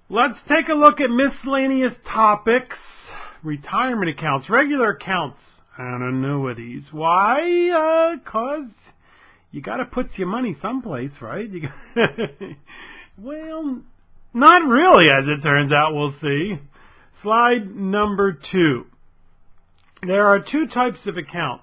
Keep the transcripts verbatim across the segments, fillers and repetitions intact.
Let's take a look at miscellaneous topics. Retirement accounts, regular accounts, and annuities. Why? Uh, cause you got to put your money someplace, right? You gotta well, not really, as it turns out. We'll see. Slide number two. There are two types of accounts.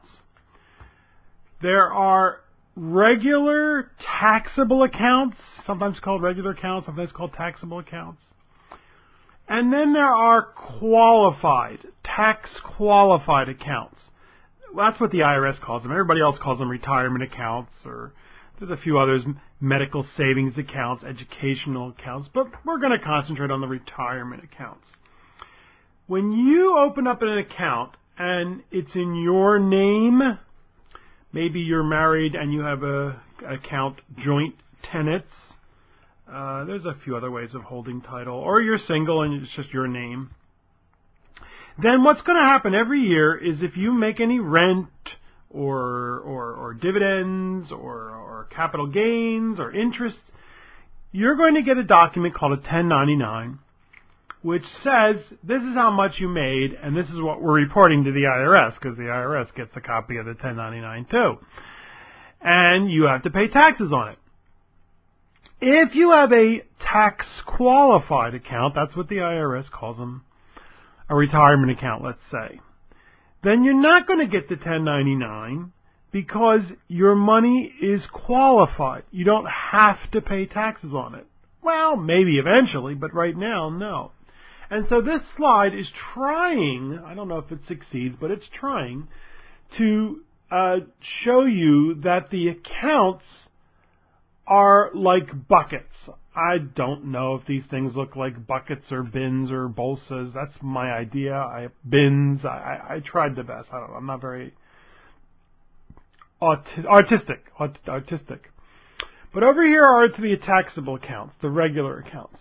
There are regular taxable accounts, sometimes called regular accounts, sometimes called taxable accounts. And then there are qualified, tax-qualified accounts. Well, that's what the I R S calls them. Everybody else calls them retirement accounts, or there's a few others, medical savings accounts, educational accounts, but we're going to concentrate on the retirement accounts. When you open up an account and it's in your name, maybe you're married and you have a account joint tenants. Uh, there's a few other ways of holding title. Or you're single and it's just your name. Then what's going to happen every year is if you make any rent or or, or dividends or, or capital gains or interest, you're going to get a document called a ten ninety-nine, which says this is how much you made and this is what we're reporting to the I R S, because the I R S gets a copy of the ten ninety-nine too. And you have to pay taxes on it. If you have a tax-qualified account, that's what the I R S calls them, a retirement account, let's say, then you're not going to get the ten ninety-nine because your money is qualified. You don't have to pay taxes on it. Well, maybe eventually, but right now, no. And so this slide is trying, I don't know if it succeeds, but it's trying to uh, show you that the accounts are like buckets. I don't know if these things look like buckets or bins or bolsas. That's my idea. I bins. I, I, I tried the best. I don't know. I'm not very aut- artistic. Aut- artistic. But over here are to the taxable accounts, the regular accounts.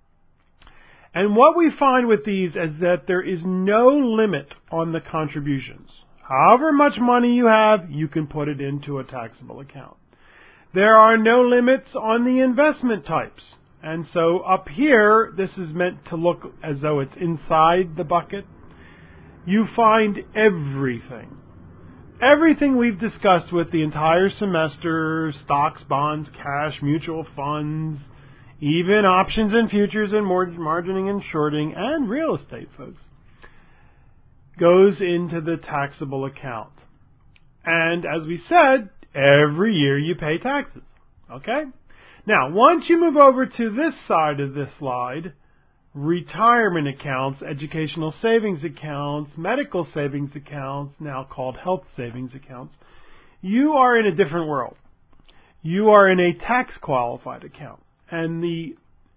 And what we find with these is that there is no limit on the contributions. However much money you have, you can put it into a taxable account. There are no limits on the investment types. And so up here, this is meant to look as though it's inside the bucket. You find everything. Everything we've discussed with the entire semester, stocks, bonds, cash, mutual funds, even options and futures and margining and shorting, and real estate, folks, goes into the taxable account. And as we said, every year you pay taxes. Okay? Now, once you move over to this side of this slide, retirement accounts, educational savings accounts, medical savings accounts, now called health savings accounts, you are in a different world. You are in a tax-qualified account. And the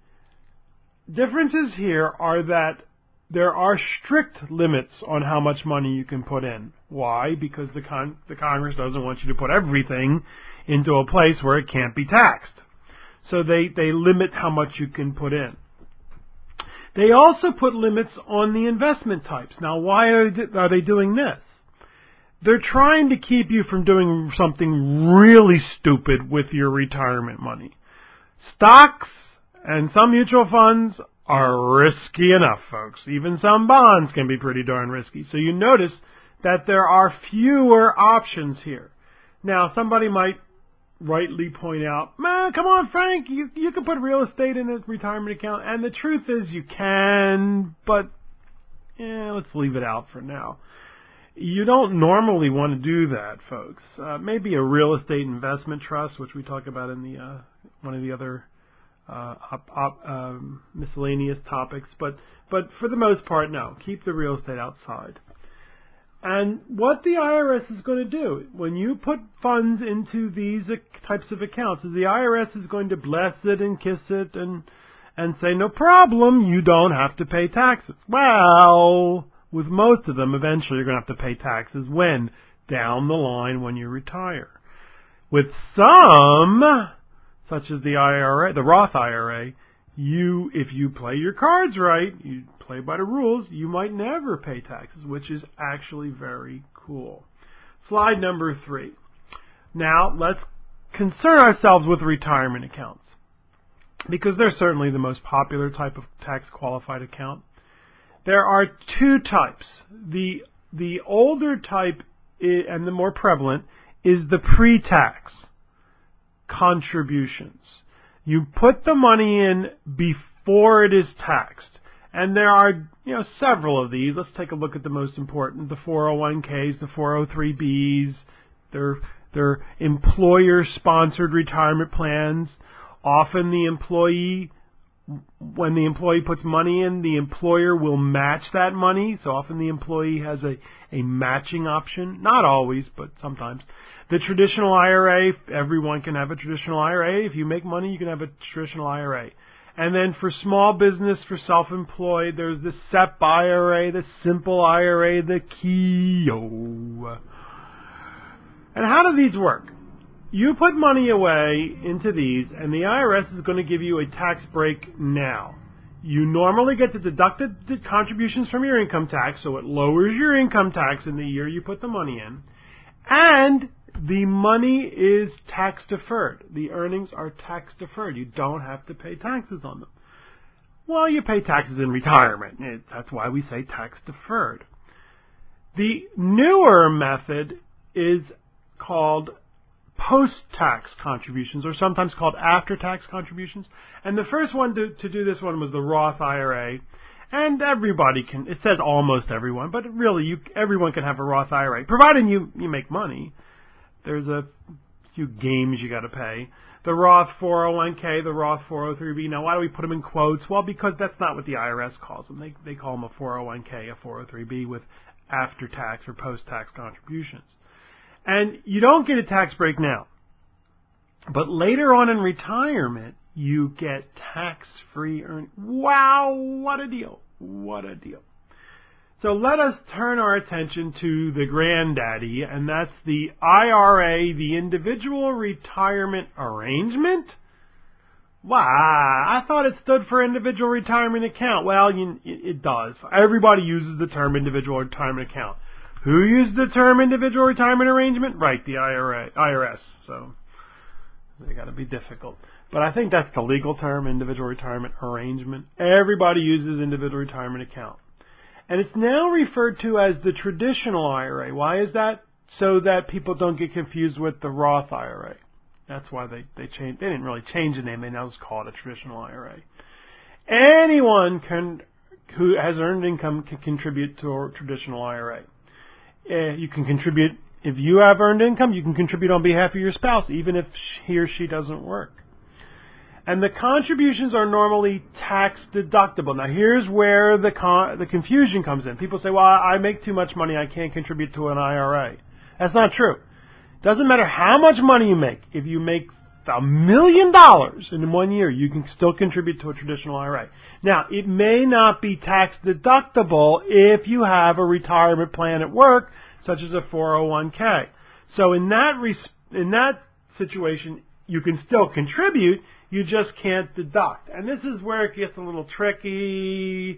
differences here are that there are strict limits on how much money you can put in. Why? Because the con- the Congress doesn't want you to put everything into a place where it can't be taxed. So they, they limit how much you can put in. They also put limits on the investment types. Now, why are they, are they doing this? They're trying to keep you from doing something really stupid with your retirement money. Stocks and some mutual funds are risky enough, folks. Even some bonds can be pretty darn risky. So you notice that there are fewer options here. Now, somebody might rightly point out, man, come on, Frank, you you can put real estate in a retirement account. And the truth is you can, but eh, let's leave it out for now. You don't normally want to do that, folks. Uh, maybe a real estate investment trust, which we talk about in the uh, one of the other uh, op, op, um, miscellaneous topics. But but for the most part, no. Keep the real estate outside. And what the I R S is going to do, when you put funds into these types of accounts, is the I R S is going to bless it and kiss it and and say, no problem, you don't have to pay taxes. Well, with most of them, eventually you're going to have to pay taxes. When? Down the line when you retire. With some, such as the I R A, the Roth I R A, you, if you play your cards right, you play by the rules, you might never pay taxes, which is actually very cool. Slide number three. Now, let's concern ourselves with retirement accounts. because they're certainly the most popular type of tax-qualified account. There are two types. The the older type is, and the more prevalent is the pre-tax contributions. You put the money in before it is taxed. And there are, you know, several of these. Let's take a look at the most important: the four oh one k's, the four oh three b's, they're, they're employer-sponsored retirement plans. Often the employee, when the employee puts money in, the employer will match that money. So often the employee has a, a matching option. Not always, but sometimes. The traditional I R A, everyone can have a traditional I R A. If you make money, you can have a traditional I R A. And then for small business, for self-employed, there's the S E P I R A, the Simple I R A, the K E O. And how do these work? You put money away into these, and the I R S is going to give you a tax break now. You normally get to deduct the contributions from your income tax, so it lowers your income tax in the year you put the money in. And the money is tax deferred. The earnings are tax deferred. You don't have to pay taxes on them. Well, you pay taxes in retirement. It, that's why we say tax deferred. The newer method is called post-tax contributions, or sometimes called after-tax contributions. And the first one to, to do this one was the Roth I R A. And everybody can, it says almost everyone, but really you, everyone can have a Roth I R A, provided you, you make money. There's a few games you got to pay. The Roth four oh one k, the Roth four oh three b. Now, why do we put them in quotes? Well, because that's not what the I R S calls them. They they call them a four oh one k, a four oh three b with after-tax or post-tax contributions. And you don't get a tax break now. But later on in retirement, you get tax-free earnings. Wow, what a deal. What a deal. So let us turn our attention to the granddaddy, and that's the I R A, the Individual Retirement Arrangement. Wow, I thought it stood for Individual Retirement Account. Well, you, it does. Everybody uses the term Individual Retirement Account. Who used the term Individual Retirement Arrangement? Right, the I R A, I R S. So they got to be difficult. But I think that's the legal term, Individual Retirement Arrangement. Everybody uses Individual Retirement Account. And it's now referred to as the traditional I R A. Why is that? So that people don't get confused with the Roth I R A. That's why they, they changed. They didn't really change the name. They now just call it a traditional I R A. Anyone can, who has earned income can contribute to a traditional I R A. Uh, you can contribute, if you have earned income, you can contribute on behalf of your spouse, even if he or she doesn't work. And the contributions are normally tax deductible. Now, here's where the con- the confusion comes in. People say, well, I make too much money, I can't contribute to an I R A. That's not true. Doesn't matter how much money you make. If you make a million dollars in one year, you can still contribute to a traditional I R A. Now, it may not be tax deductible if you have a retirement plan at work, such as a four oh one k. So in that res- in that situation, you can still contribute, you just can't deduct. And this is where it gets a little tricky.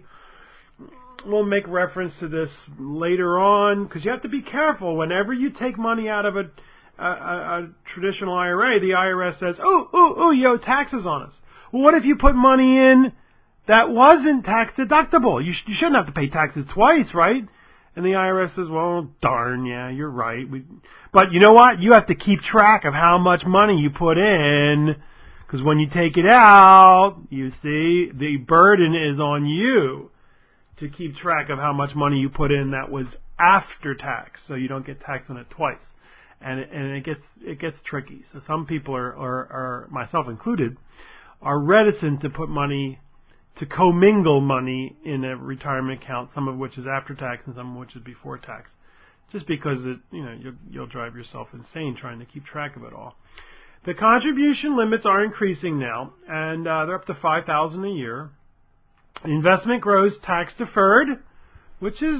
We'll make reference to this later on, because you have to be careful. Whenever you take money out of a, a, a traditional I R A, the I R S says, oh, oh, oh, you owe taxes on us. Well, what if you put money in that wasn't tax deductible? You, sh- you shouldn't have to pay taxes twice, right? And the I R S says, well, darn, yeah, you're right. We, but you know what? You have to keep track of how much money you put in, because when you take it out, you see, the burden is on you to keep track of how much money you put in that was after tax, so you don't get taxed on it twice. And it, and it gets it gets tricky. So some people are, are, are, myself included, are reticent to put money, to commingle money in a retirement account, some of which is after tax and some of which is before tax, just because it, you know, you'll, you'll drive yourself insane trying to keep track of it all. The contribution limits are increasing now, and uh, they're up to five thousand dollars a year. Investment grows tax deferred, which is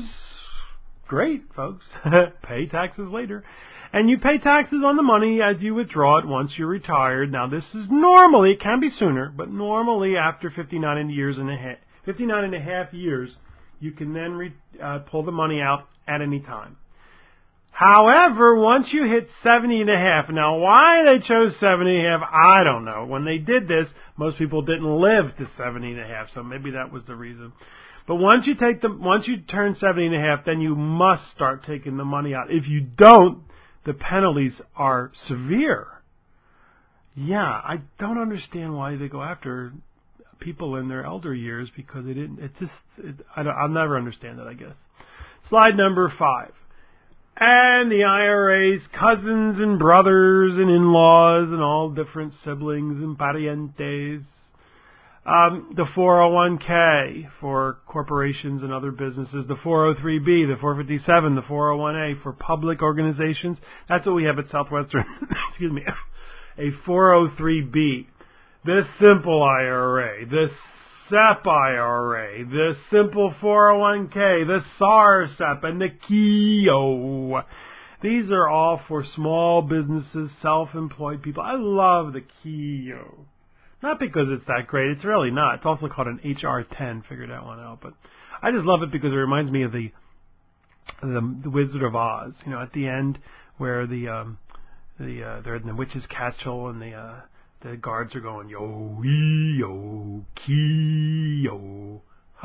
great, folks. Pay taxes later. And you pay taxes on the money as you withdraw it once you're retired. Now, this is normally, it can be sooner, but normally after fifty-nine years and a half, fifty-nine and a half years, you can then re, uh, pull the money out at any time. However, once you hit seventy and a half, now why they chose seventy and a half, I don't know. When they did this, most people didn't live to seventy and a half, so maybe that was the reason. But once you take the, once you turn seventy and a half, then you must start taking the money out. If you don't, the penalties are severe. Yeah, I don't understand why they go after people in their elder years, because they didn't. It's just it, I don't, I'll never understand it, I guess. Slide number five, and the I R A's cousins and brothers and in-laws and all different siblings and parientes. Um, the four oh one k for corporations and other businesses, the four oh three b, the four fifty-seven, the four oh one a for public organizations. That's what we have at Southwestern. Excuse me. A four oh three b, this simple I R A, this S E P I R A, this simple four oh one k, the S A R S E P, and the K E O. These are all for small businesses, self-employed people. I love the K E O. Not because it's that great. It's really not. It's also called an H R ten. Figured that one out. But I just love it because it reminds me of the the, the Wizard of Oz. You know, at the end where the um, the uh, they're in the witch's castle and the uh, the guards are going yo ee yo kee yo.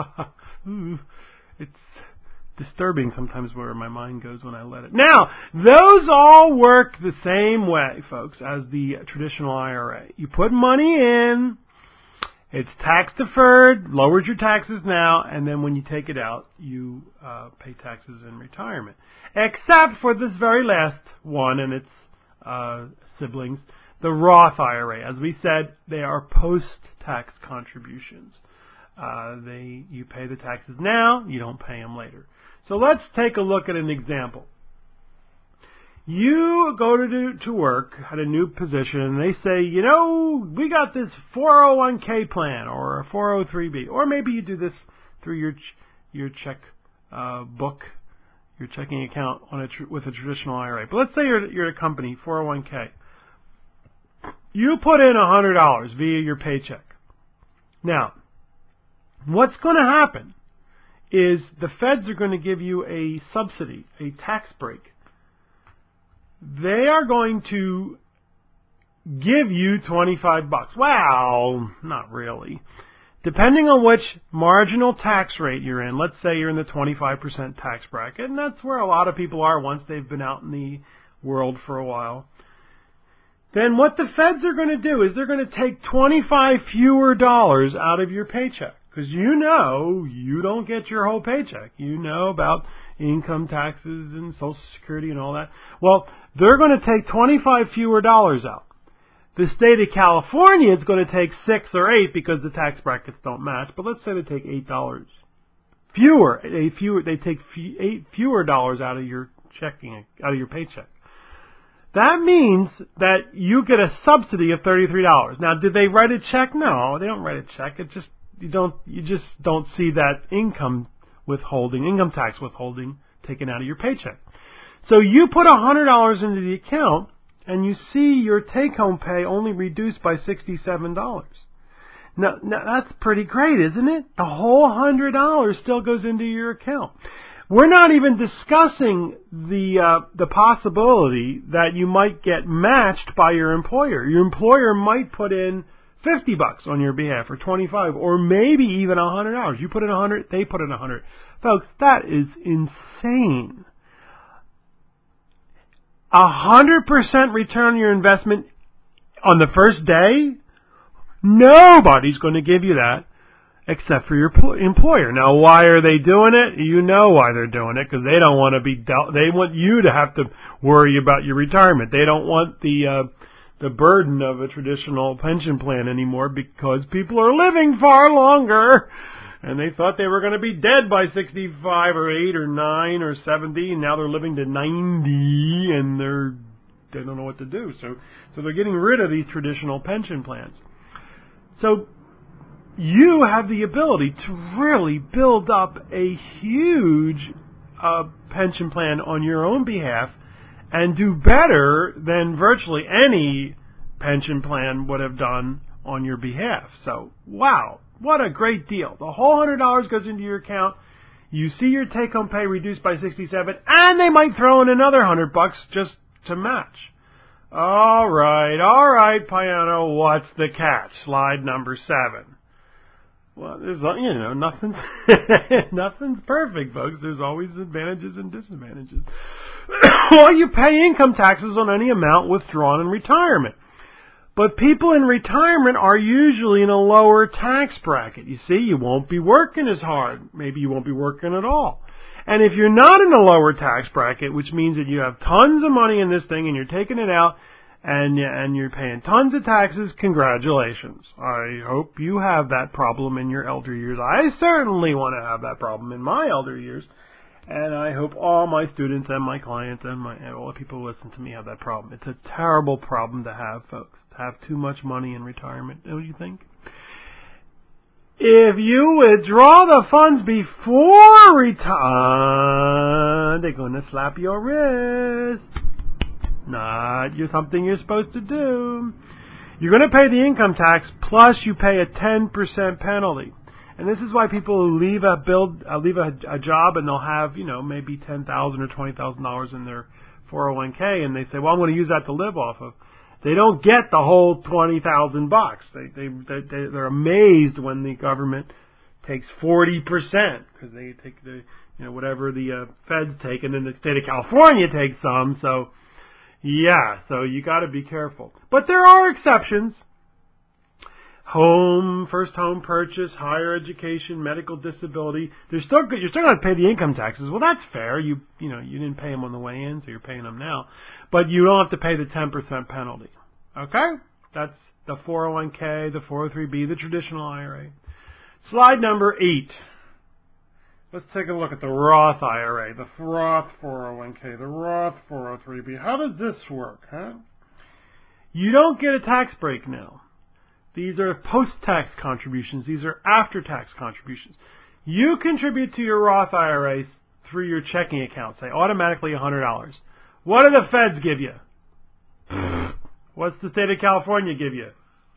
It's disturbing sometimes where my mind goes when I let it. Now, those all work the same way, folks, as the traditional I R A. You put money in, it's tax deferred, lowers your taxes now, and then when you take it out, you uh, pay taxes in retirement. Except for this very last one and its uh, siblings, the Roth I R A. As we said, they are post-tax contributions. Uh, they you pay the taxes now, you don't pay them later. So let's take a look at an example. You go to do, to work at a new position, and they say, you know, we got this four oh one k plan or a four oh three b, or maybe you do this through your ch- your check uh, book, your checking account on a tr- with a traditional I R A. But let's say you're you're a company, four oh one k. You put in one hundred dollars via your paycheck. Now, what's going to happen is the feds are going to give you a subsidy, a tax break. They are going to give you twenty-five bucks. Well, not really. Depending on which marginal tax rate you're in, let's say you're in the twenty-five percent tax bracket, and that's where a lot of people are once they've been out in the world for a while. Then what the feds are going to do is they're going to take twenty-five fewer dollars out of your paycheck. Because you know you don't get your whole paycheck. You know about income taxes and Social Security and all that. Well, they're going to take twenty-five fewer dollars out. The state of California is going to take six or eight because the tax brackets don't match. But let's say they take eight dollars fewer. They fewer. They take eight fewer dollars out of your checking, out of your paycheck. That means that you get a subsidy of thirty-three dollars. Now, did they write a check? No, they don't write a check. It just You don't. You just don't see that income withholding, income tax withholding taken out of your paycheck. So you put a hundred dollars into the account, and you see your take-home pay only reduced by sixty-seven dollars. Now, now that's pretty great, isn't it? The whole hundred dollars still goes into your account. We're not even discussing the uh, the possibility that you might get matched by your employer. Your employer might put in fifty bucks on your behalf, or twenty-five, or maybe even a hundred dollars. You put in a hundred, they put in a hundred. Folks, that is insane. A hundred percent return on your investment on the first day? Nobody's going to give you that except for your employer. Now, why are they doing it? You know why they're doing it, because they don't want to be dealt. They want you to have to worry about your retirement. They don't want the uh, the burden of a traditional pension plan anymore, because people are living far longer, and they thought they were going to be dead by sixty-five or eight or nine or seventy, and now they're living to ninety, and they're they don't know what to do. So so they're getting rid of these traditional pension plans. So you have the ability to really build up a huge uh, pension plan on your own behalf and do better than virtually any pension plan would have done on your behalf. So, wow, what a great deal. The whole one hundred dollars goes into your account. You see your take-home pay reduced by sixty-seven, and they might throw in another hundred bucks just to match. All right, all right, Piano, what's the catch? Slide number seven. Well, there's, you know, nothing's, nothing's perfect, folks. There's always advantages and disadvantages. Well, you pay income taxes on any amount withdrawn in retirement. But people in retirement are usually in a lower tax bracket. You see, you won't be working as hard. Maybe you won't be working at all. And if you're not in a lower tax bracket, which means that you have tons of money in this thing and you're taking it out, And and you're paying tons of taxes, congratulations. I hope you have that problem in your elder years. I certainly want to have that problem in my elder years. And I hope all my students and my clients and, my, and all the people who listen to me have that problem. It's a terrible problem to have, folks, to have too much money in retirement, don't you think? If you withdraw the funds before retirement, they're going to slap your wrist. Not you're something you're supposed to do. You're going to pay the income tax, plus you pay a ten percent penalty. And this is why people leave a build, uh, leave a, a job, and they'll have, you know, maybe ten thousand dollars or twenty thousand dollars in their four oh one k, and they say, well, I'm going to use that to live off of. They don't get the whole twenty thousand bucks. They, they, they, they, they're amazed when the government takes forty percent, because they take the, you know, whatever the uh, feds take, and then the state of California takes some, so... Yeah, so you got to be careful. But there are exceptions. Home, first home purchase, higher education, medical disability. They're still good. You're still going to pay the income taxes. Well, that's fair. You you know you didn't pay them on the way in, so you're paying them now. But you don't have to pay the ten percent penalty. Okay? That's the four oh one k, the four oh three b, the traditional I R A. Slide number eight. Let's take a look at the Roth I R A, the Roth four oh one k, the Roth four oh three b. How does this work, huh? You don't get a tax break now. These are post-tax contributions. These are after-tax contributions. You contribute to your Roth I R A through your checking account, say automatically one hundred dollars. What do the feds give you? What's the state of California give you?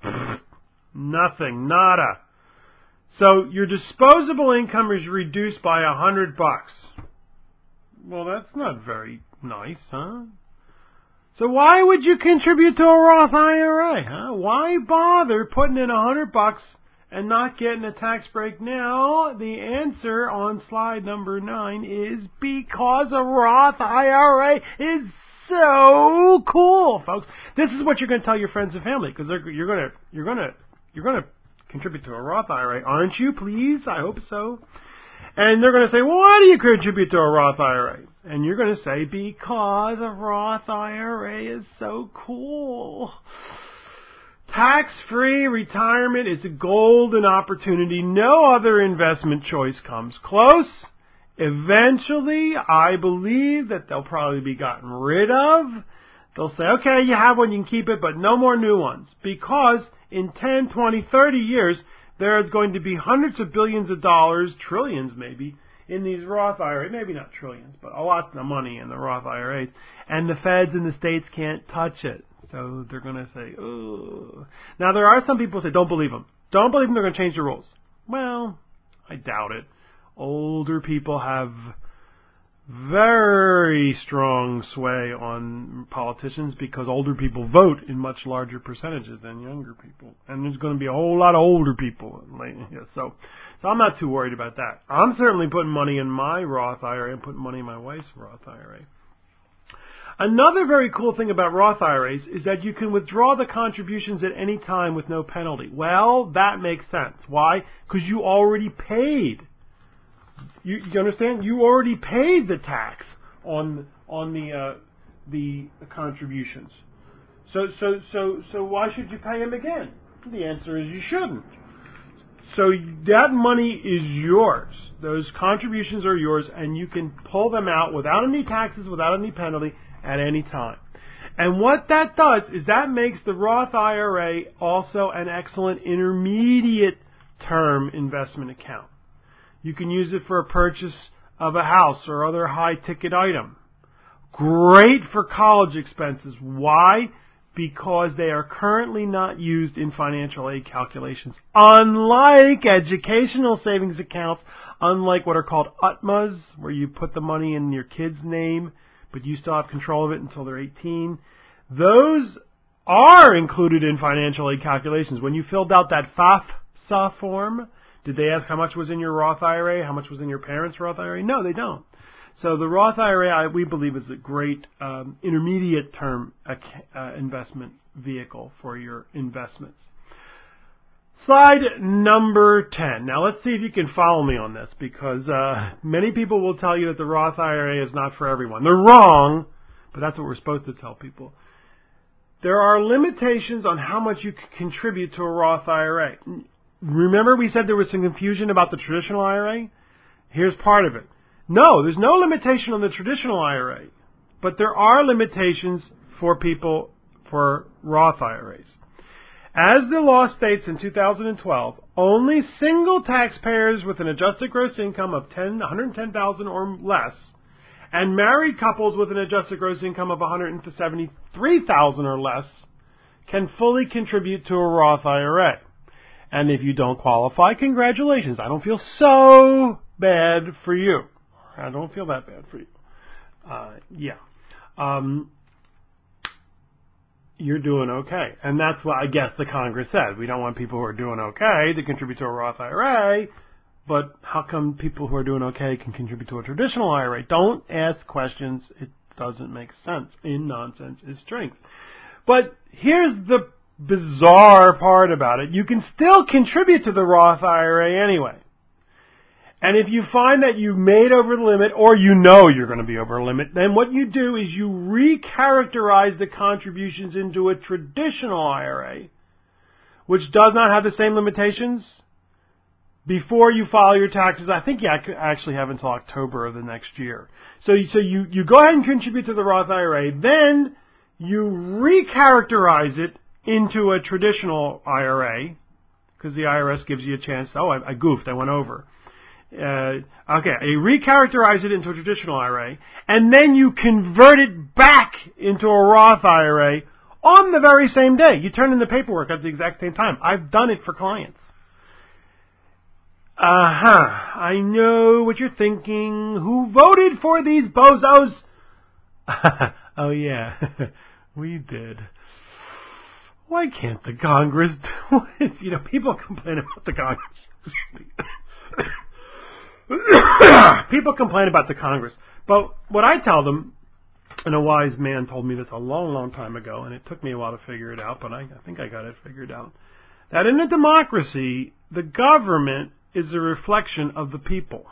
Nothing, nada. So your disposable income is reduced by a hundred bucks. Well, that's not very nice, huh? So why would you contribute to a Roth I R A, huh? Why bother putting in a hundred bucks and not getting a tax break now? The answer on slide number nine is because a Roth I R A is so cool, folks. This is what you're going to tell your friends and family, because you're going to you're going to you're going to contribute to a Roth I R A, aren't you? Please, I hope so. And they're going to say, well, why do you contribute to a Roth I R A? And you're going to say, because a Roth I R A is so cool. Tax-free retirement is a golden opportunity. No other investment choice comes close. Eventually, I believe that they'll probably be gotten rid of. They'll say, okay, you have one, you can keep it, but no more new ones. Because in ten, twenty, thirty years, there is going to be hundreds of billions of dollars, trillions maybe, in these Roth I R As. Maybe not trillions, but a lot of money in the Roth I R As. And the feds and the states can't touch it. So they're going to say, oh. Now, there are some people who say, don't believe them. Don't believe them, they're going to change the rules. Well, I doubt it. Older people have very strong sway on politicians because older people vote in much larger percentages than younger people. And there's going to be a whole lot of older people. So, so I'm not too worried about that. I'm certainly putting money in my Roth I R A and putting money in my wife's Roth I R A. Another very cool thing about Roth I R As is that you can withdraw the contributions at any time with no penalty. Well, that makes sense. Why? Because you already paid. You, you understand? You already paid the tax on on the uh, the contributions. So so so so why should you pay them again? The answer is you shouldn't. So that money is yours. Those contributions are yours, and you can pull them out without any taxes, without any penalty, at any time. And what that does is that makes the Roth I R A also an excellent intermediate term investment account. You can use it for a purchase of a house or other high-ticket item. Great for college expenses. Why? Because they are currently not used in financial aid calculations. Unlike educational savings accounts, unlike what are called U T M As, where you put the money in your kid's name, but you still have control of it until they're eighteen. Those are included in financial aid calculations. When you filled out that FAFSA form, did they ask how much was in your Roth I R A, how much was in your parents' Roth I R A? No, they don't. So the Roth I R A, we believe, is a great um, intermediate term uh, investment vehicle for your investments. Slide number ten. Now let's see if you can follow me on this, because uh, many people will tell you that the Roth I R A is not for everyone. They're wrong, but that's what we're supposed to tell people. There are limitations on how much you can contribute to a Roth I R A. Remember we said there was some confusion about the traditional I R A? Here's part of it. No, there's no limitation on the traditional I R A, but there are limitations for people for Roth I R As. As the law states in two thousand twelve, only single taxpayers with an adjusted gross income of one hundred ten thousand dollars or less and married couples with an adjusted gross income of one hundred seventy-three thousand dollars or less can fully contribute to a Roth I R A. And if you don't qualify, congratulations. I don't feel so bad for you. I don't feel that bad for you. Uh, yeah. Um, you're doing okay. And that's what I guess the Congress said. We don't want people who are doing okay to contribute to a Roth I R A, but how come people who are doing okay can contribute to a traditional I R A? Don't ask questions. It doesn't make sense. In nonsense is strength. But here's the bizarre part about it. You can still contribute to the Roth I R A anyway. And if you find that you made over the limit, or you know you're going to be over the limit, then what you do is you recharacterize the contributions into a traditional I R A, which does not have the same limitations, before you file your taxes. I think you actually have until October of the next year. So, so you, you go ahead and contribute to the Roth I R A, then you recharacterize it into a traditional I R A, because the I R S gives you a chance. Oh, I, I goofed. I went over. Uh, okay, you recharacterize it into a traditional I R A, and then you convert it back into a Roth I R A on the very same day. You turn in the paperwork at the exact same time. I've done it for clients. Uh-huh. I know what you're thinking. Who voted for these bozos? Oh, yeah. We did. Why can't the Congress do it? You know, people complain about the Congress. People complain about the Congress. But what I tell them, and a wise man told me this a long, long time ago, and it took me a while to figure it out, but I, I think I got it figured out, that in a democracy, the government is a reflection of the people.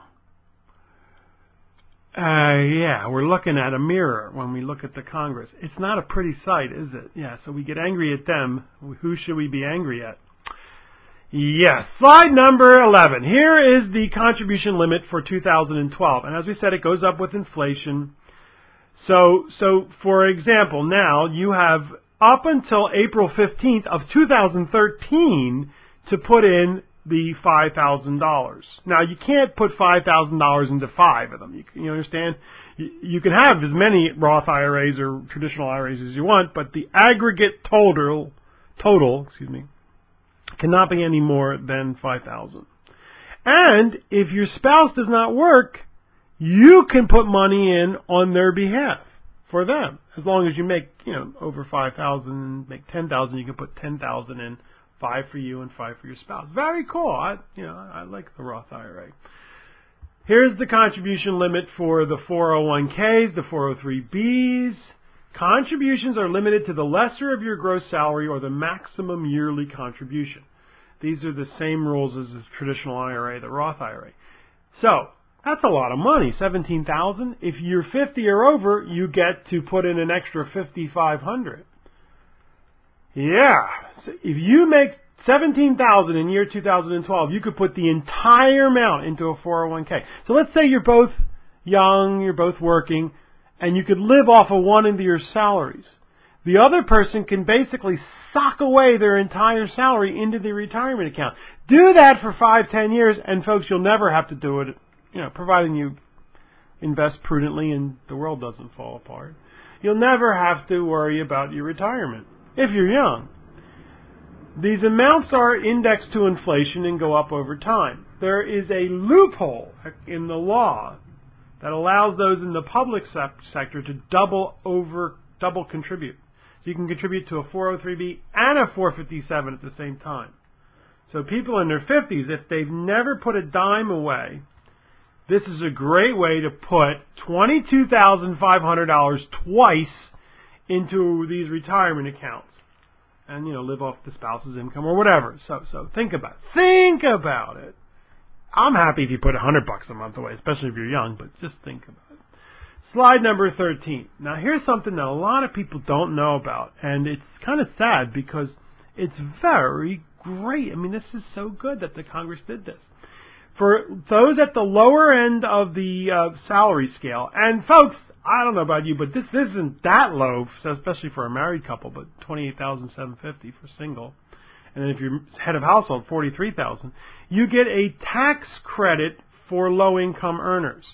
Uh, yeah, we're looking at a mirror when we look at the Congress. It's not a pretty sight, is it? Yeah, so we get angry at them. Who should we be angry at? Yes, slide number eleven. Here is the contribution limit for two thousand twelve. And as we said, it goes up with inflation. So, so for example, now you have up until April fifteenth of two thousand thirteen to put in the five thousand dollars. Now, you can't put five thousand dollars into five of them. You, you understand? You, you can have as many Roth I R As or traditional I R As as you want, but the aggregate total, total, excuse me, cannot be any more than five thousand dollars. And if your spouse does not work, you can put money in on their behalf for them. As long as you make, you know, over five thousand dollars, make ten thousand dollars, you can put ten thousand dollars in. Five for you and five for your spouse. Very cool. I, you know, I like the Roth I R A. Here's the contribution limit for the four oh one k's, the four oh three b's. Contributions are limited to the lesser of your gross salary or the maximum yearly contribution. These are the same rules as the traditional I R A, the Roth I R A. So, that's a lot of money, seventeen thousand dollars. If you're fifty or over, you get to put in an extra fifty-five hundred dollars. Yeah. So if you make seventeen thousand dollars in year two thousand twelve, you could put the entire amount into a four oh one k. So let's say you're both young, you're both working, and you could live off of one of your salaries. The other person can basically sock away their entire salary into the retirement account. Do that for five, ten years, and folks, you'll never have to do it, you know, providing you invest prudently and the world doesn't fall apart. You'll never have to worry about your retirement if you're young. These amounts are indexed to inflation and go up over time. There is a loophole in the law that allows those in the public sector to double over, double contribute. So you can contribute to a four oh three B and a four fifty-seven at the same time. So people in their fifties, if they've never put a dime away, this is a great way to put twenty-two thousand five hundred dollars twice into these retirement accounts. And, you know, live off the spouse's income or whatever. So, so think about it. Think about it. I'm happy if you put a hundred bucks a month away, especially if you're young, but just think about it. Slide number thirteen. Now, here's something that a lot of people don't know about, and it's kind of sad because it's very great. I mean, this is so good that the Congress did this. For those at the lower end of the uh, salary scale, and folks, I don't know about you, but this isn't that low, especially for a married couple, but twenty-eight thousand seven hundred fifty dollars for single. And then if you're head of household, forty-three thousand dollars. You get a tax credit for low-income earners.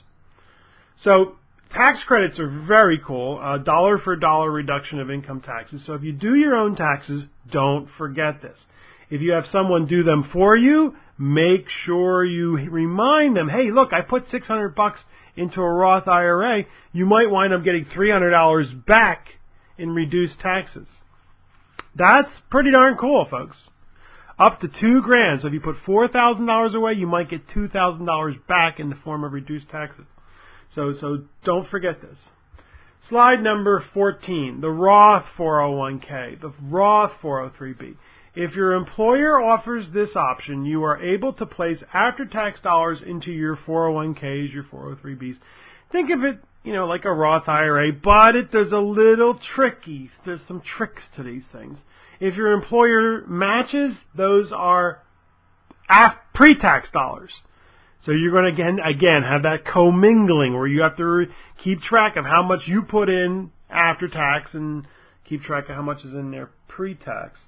So tax credits are very cool, a dollar for dollar reduction of income taxes. So if you do your own taxes, don't forget this. If you have someone do them for you, make sure you remind them, hey, look, I put six hundred bucks into a Roth I R A. You might wind up getting three hundred dollars back in reduced taxes. That's pretty darn cool, folks. Up to two grand. So if you put four thousand dollars away, you might get two thousand dollars back in the form of reduced taxes. So, so don't forget this. Slide number fourteen, the Roth four oh one k, the Roth four oh three B. If your employer offers this option, you are able to place after-tax dollars into your four oh one k's, your four oh three B's. Think of it, you know, like a Roth I R A, but it, there's a little tricky. There's some tricks to these things. If your employer matches, those are pre-tax dollars. So you're going to, again, again, have that commingling where you have to re- keep track of how much you put in after tax and keep track of how much is in there pre-tax.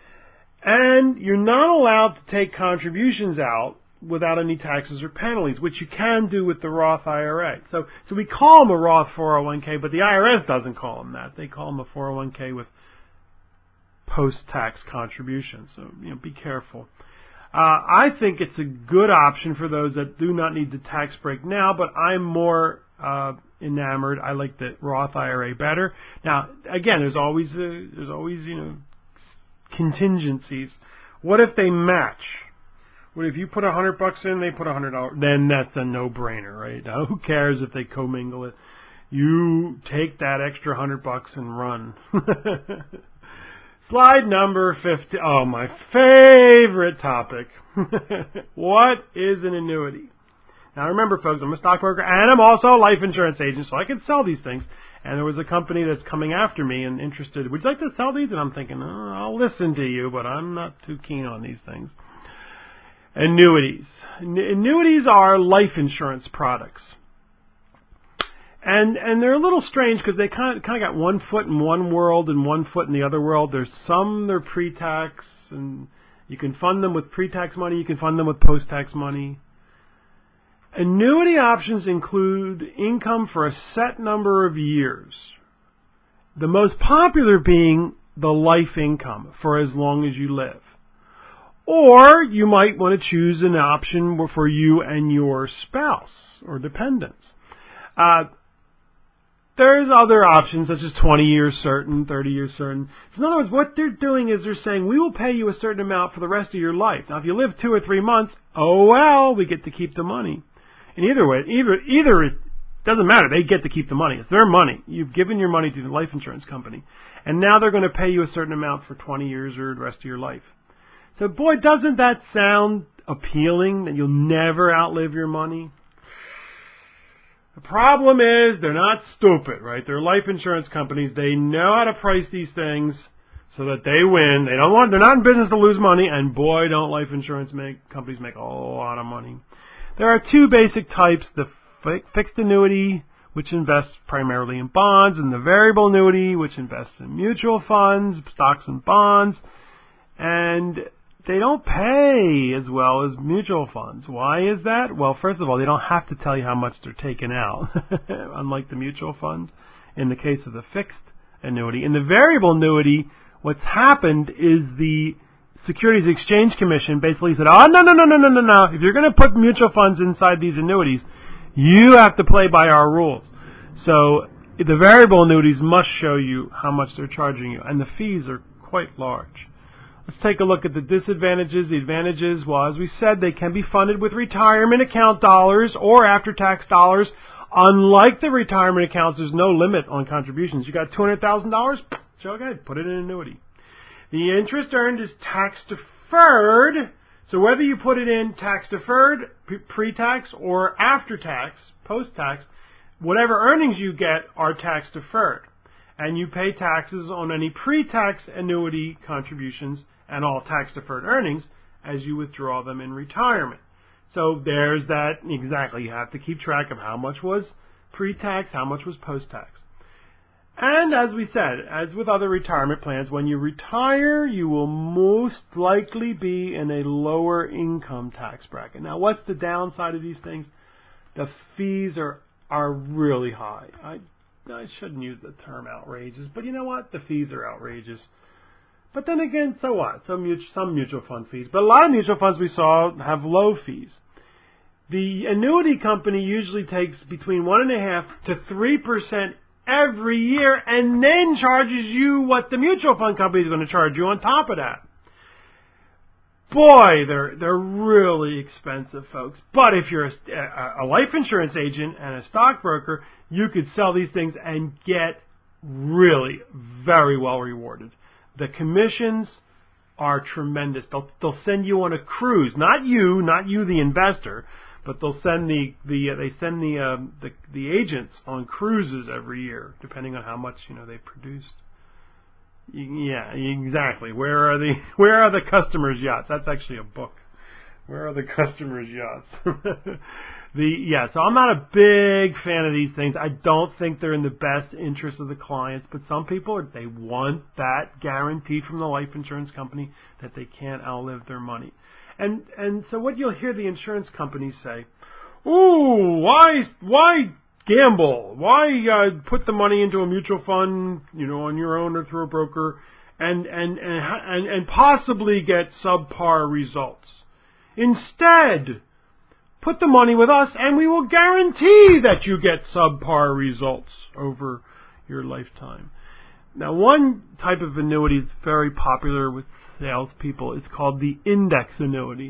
And you're not allowed to take contributions out without any taxes or penalties, which you can do with the Roth I R A. So, so we call them a Roth four oh one k, but the I R S doesn't call them that. They call them a four oh one k with post-tax contributions. So, you know, be careful. Uh, I think it's a good option for those that do not need the tax break now, but I'm more uh, enamored. I like the Roth I R A better. Now, again, there's always uh, there's always you know contingencies. What if they match? What if you put a hundred bucks in, they put a hundred dollars? Then that's a no-brainer, right? Now, who cares if they commingle it? You take that extra hundred bucks and run. Slide number fifty. Oh, my favorite topic. What is an annuity? Now, remember, folks, I'm a stockbroker and I'm also a life insurance agent, so I can sell these things. And there was a company that's coming after me and interested. Would you like to sell these? And I'm thinking, oh, I'll listen to you, but I'm not too keen on these things. Annuities. Annuities are life insurance products. And and they're a little strange because they kind of, kind of got one foot in one world and one foot in the other world. There's some they're pre-tax, and you can fund them with pre-tax money. You can fund them with post-tax money. Annuity options include income for a set number of years. The most popular being the life income for as long as you live. Or you might want to choose an option for you and your spouse or dependents. Uh, There's other options such as twenty years certain, thirty years certain. So in other words, what they're doing is they're saying, we will pay you a certain amount for the rest of your life. Now, if you live two or three months, oh well, we get to keep the money. And either way, either, either it doesn't matter. They get to keep the money. It's their money. You've given your money to the life insurance company. And now they're going to pay you a certain amount for twenty years or the rest of your life. So, boy, doesn't that sound appealing, that you'll never outlive your money? The problem is they're not stupid, right? They're life insurance companies. They know how to price these things so that they win. They don't want. They're not in business to lose money, and boy, don't life insurance make companies make a lot of money. There are two basic types: the fi- fixed annuity, which invests primarily in bonds, and the variable annuity, which invests in mutual funds, stocks, and bonds. And they don't pay as well as mutual funds. Why is that? Well, first of all, they don't have to tell you how much they're taking out, unlike the mutual funds. In the case of the fixed annuity. In the variable annuity, what's happened is the Securities Exchange Commission basically said, oh, no, no, no, no, no, no, no. If you're going to put mutual funds inside these annuities, you have to play by our rules. So the variable annuities must show you how much they're charging you, and the fees are quite large. Let's take a look at the disadvantages. The advantages, well, as we said, they can be funded with retirement account dollars or after-tax dollars. Unlike the retirement accounts, there's no limit on contributions. You got two hundred thousand dollars? So, okay, put it in an annuity. The interest earned is tax-deferred. So whether you put it in tax-deferred, pre-tax, or after-tax, post-tax, whatever earnings you get are tax-deferred. And you pay taxes on any pre-tax annuity contributions and all tax-deferred earnings as you withdraw them in retirement. So there's that, exactly, you have to keep track of how much was pre-tax, how much was post-tax. And as we said, as with other retirement plans, when you retire, you will most likely be in a lower income tax bracket. Now, what's the downside of these things? The fees are, are really high. I, I shouldn't use the term outrageous, but you know what? The fees are outrageous. But then again, so what? Some mutual, some mutual fund fees. But a lot of mutual funds we saw have low fees. The annuity company usually takes between one point five to three percent every year and then charges you what the mutual fund company is going to charge you on top of that. Boy, they're they're really expensive, folks. But if you're a, a life insurance agent and a stockbroker, you could sell these things and get really very well rewarded. The commissions are tremendous. They'll they'll send you on a cruise, not you, not you, the investor, but they'll send the the uh, they send the, um, the the agents on cruises every year, depending on how much you know they produced. Yeah, exactly. Where are the where are the customers' yachts? That's actually a book. Where are the customers' yachts? the yeah. So I'm not a big fan of these things. I don't think they're in the best interest of the clients. But some people they want that guarantee from the life insurance company that they can't outlive their money. And and so what you'll hear the insurance companies say, "Ooh, why why gamble? Why uh, put the money into a mutual fund, you know, on your own or through a broker, and and and and, and possibly get subpar results? Instead, put the money with us, and we will guarantee that you get subpar results over your lifetime." Now, one type of annuity is very popular with salespeople. It's called the index annuity.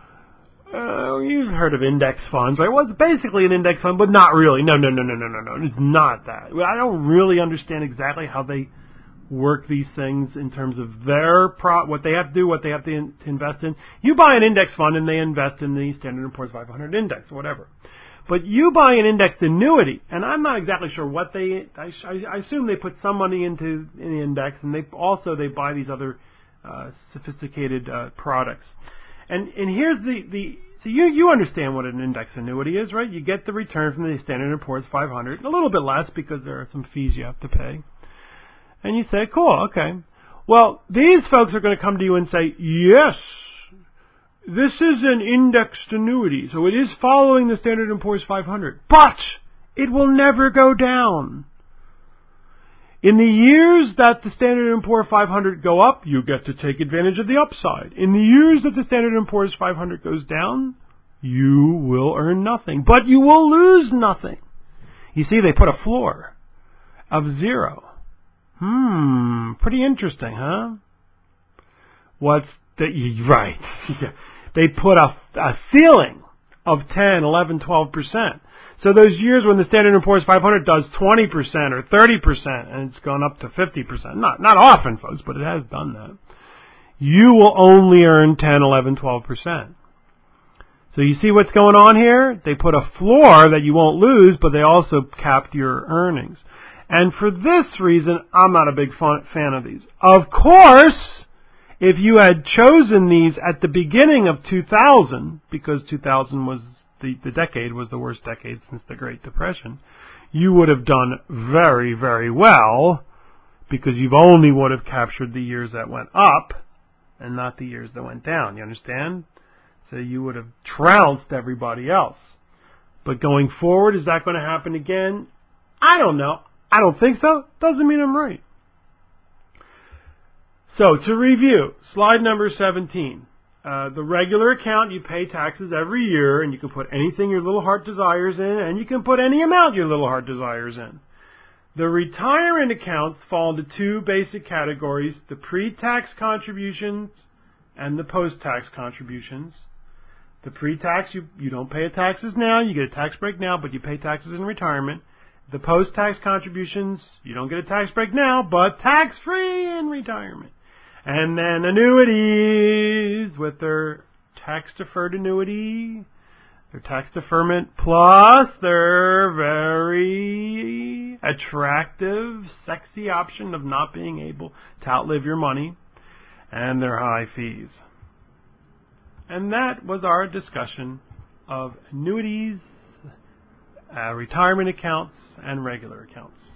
Uh, you've heard of index funds, right? Well, it's basically an index fund, but not really. No, no, no, no, no, no, no. It's not that. I don't really understand exactly how they work these things in terms of their pro, what they have to do, what they have to, in, to invest in. You buy an index fund and they invest in the Standard and Poor's five hundred index, or whatever. But you buy an indexed annuity, and I'm not exactly sure what they. I, I assume they put some money into in the index, and they also they buy these other uh, sophisticated uh, products. And and here's the, the so you you understand what an index annuity is, right? You get the return from the Standard and Poor's five hundred, a little bit less because there are some fees you have to pay. And you say, cool, okay. Well, these folks are going to come to you and say, yes, this is an indexed annuity, so it is following the Standard and Poor's five hundred, but it will never go down. In the years that the Standard and Poor's five hundred go up, you get to take advantage of the upside. In the years that the Standard and Poor's five hundred goes down, you will earn nothing, but you will lose nothing. You see, they put a floor of zero. Hmm, pretty interesting, huh? What's the, right. They put a, a ceiling of ten, eleven, twelve percent. So those years when the Standard and Poor's five hundred does twenty percent or thirty percent, and it's gone up to fifty percent. Not, not often, folks, but it has done that. You will only earn ten, eleven, twelve percent. So you see what's going on here? They put a floor that you won't lose, but they also capped your earnings. And for this reason, I'm not a big fan of these. Of course, if you had chosen these at the beginning of two thousand, because two thousand was the, the decade was the worst decade since the Great Depression, you would have done very, very well, because you've only would have captured the years that went up and not the years that went down. You understand? So you would have trounced everybody else. But going forward, is that going to happen again? I don't know. I don't think so. Doesn't mean I'm right. So, to review, slide number seventeen. Uh, the regular account, you pay taxes every year, and you can put anything your little heart desires in, and you can put any amount your little heart desires in. The retirement accounts fall into two basic categories, the pre-tax contributions and the post-tax contributions. The pre-tax, you, you don't pay taxes now, you get a tax break now, but you pay taxes in retirement. The post-tax contributions, you don't get a tax break now, but tax-free in retirement. And then annuities with their tax-deferred annuity, their tax deferment, plus their very attractive, sexy option of not being able to outlive your money, and their high fees. And that was our discussion of annuities, uh, retirement accounts, and regular accounts.